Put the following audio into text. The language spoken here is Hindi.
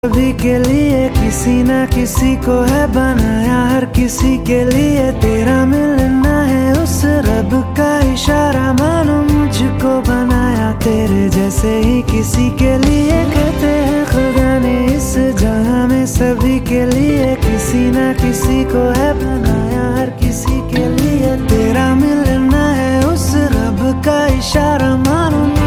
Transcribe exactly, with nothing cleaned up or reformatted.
सभी के लिए किसी ना किसी को है बनाया, हर किसी के लिए तेरा मिलना है उस रब का इशारा। मानो मुझको बनाया तेरे जैसे ही किसी के लिए, कहते हैं खुदा ने इस जहां में सभी के लिए किसी ना किसी को है बनाया, हर किसी के लिए तेरा मिलना है उस रब का इशारा। मानो